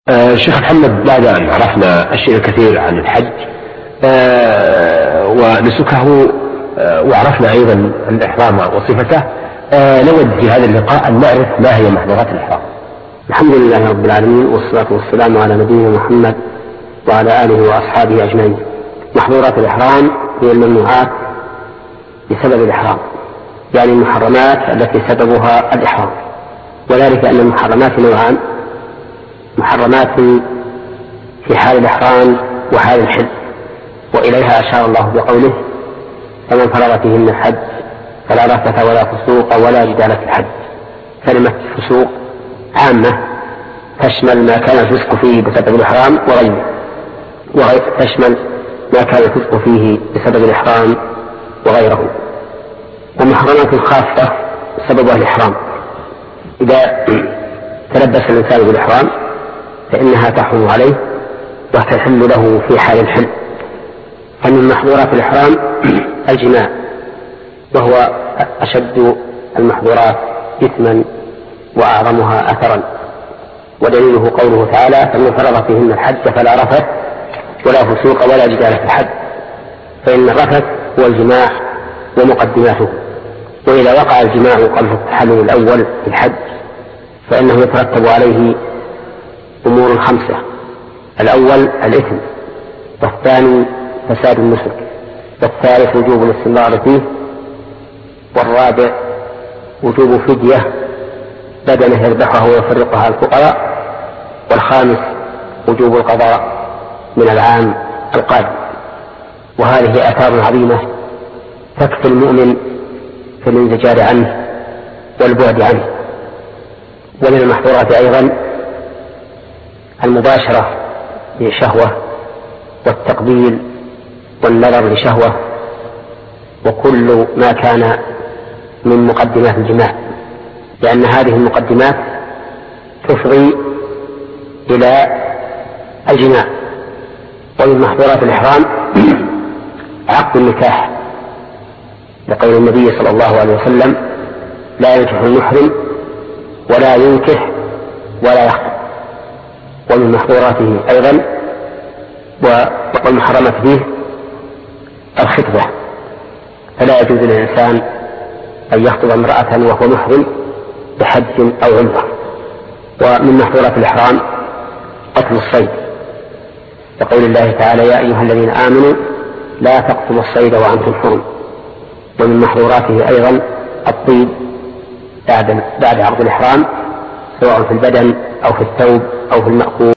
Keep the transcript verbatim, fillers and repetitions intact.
آه شيخ محمد، بعد أن عرفنا الشيء الكثير عن الحج آه ونسكه آه وعرفنا أيضا الإحرام وصفته، آه نود في هذا اللقاء أن نعرف ما هي محظورات الإحرام. الحمد لله رب العالمين، والصلاة والسلام على نبينا محمد وعلى آله وأصحابه أجمعين. محظورات الإحرام هي الممنوعات بسبب الإحرام، يعني المحرمات التي سببها الإحرام، وذلك أن المحرمات نوعان: محرمات في حال الإحرام وحال الحل، وإليها أشار الله بقوله: فمن فرض فيهن الحج فلا رفث ولا فسوق ولا جدال في الحج. كلمة فسوق عامة تشمل ما كان الفسق فيه بسبب الإحرام وغيره، وغير تشمل ما كان الفسق فيه بسبب الإحرام وغيره. ومحرمات خاصة سببها الإحرام، إذا تلبس الإنسان بالإحرام فإنها تحرم عليه وتحل له في حال الحل. فمن محظورات الإحرام الجماع، وهو أشد المحظورات إثما وأعظمها أثرا، ودليله قوله تعالى: فمن فرض فيهن الحج فلا رفث ولا فسوق ولا جدال في الحج. فإن الرفث هو الجماع ومقدماته، وإذا وقع الجماع قبل التحلل الأول في الحج فإنه يترتب عليه أمور خمسة: الأول الإثم، والثاني فساد النسك، والثالث وجوب الاستمرار فيه، والرابع وجوب فدية بدنه يذبحه ويفرقها على الفقراء، والخامس وجوب القضاء من العام القادم. وهذه آثار عظيمة تكفي المؤمن في الانزجار عنه والبعد عنه. ومن المحظورات أيضا المباشرة لشهوة، والتقبيل والنظر لشهوة، وكل ما كان من مقدمات الجماع، لأن هذه المقدمات تفضي إلى الجماع. ومن محظورات الإحرام عقد النكاح، لقول النبي صلى الله عليه وسلم: لا ينكح المحرم ولا ينكح ولا يخطب. ومن محظوراته أيضا والمحرمات فيه الخطبة، فلا يجوز للإنسان أن يخطب امرأة وهو محرم بحج أو عمرة. ومن محظورات الإحرام قتل الصيد، لقول الله تعالى: يا أيها الذين آمنوا لا تقتلوا الصيد وأنتم حرم. ومن محظوراته أيضا الطيب بعد بعد عقد الإحرام، سواء في البدن أو في الثوب أو في المأكول.